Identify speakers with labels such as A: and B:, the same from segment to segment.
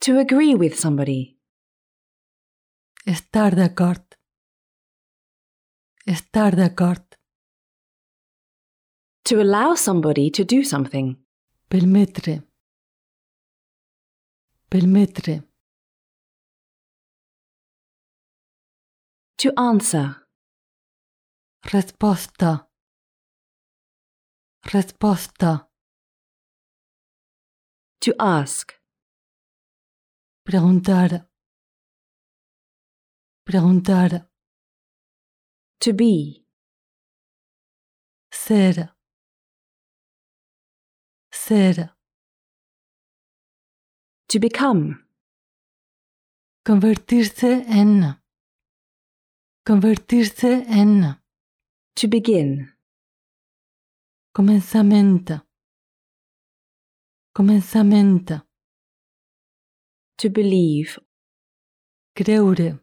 A: To agree with somebody.
B: Estar d'acord. Estar d'acord.
A: To allow somebody to do something.
B: Permetre. Permetre.
A: To answer.
B: Resposta. Resposta.
A: To ask.
B: Preguntar. Preguntar.
A: To be.
B: Ser. Ser.
A: To become.
B: Convertirse en. Convertirse en.
A: To begin.
B: Començamento. Començamento.
A: To believe.
B: Creure.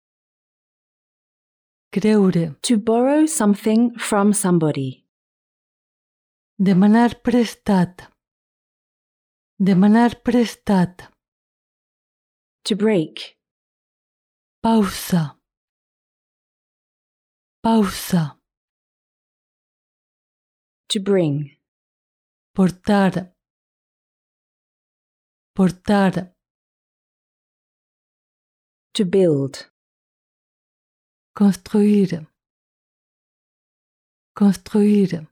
B: Creure.
A: To borrow something from somebody.
B: Demanar prestat. Demanar prestat.
A: To break.
B: Pausa. Pausa.
A: To bring.
B: Portar. Portar.
A: To build.
B: Construir. Construir.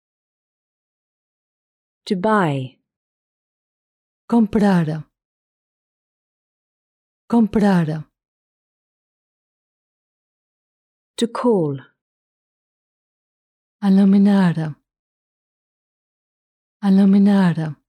A: To buy.
B: Comprar. Comprar.
A: To call.
B: Anomenar. Anomenar.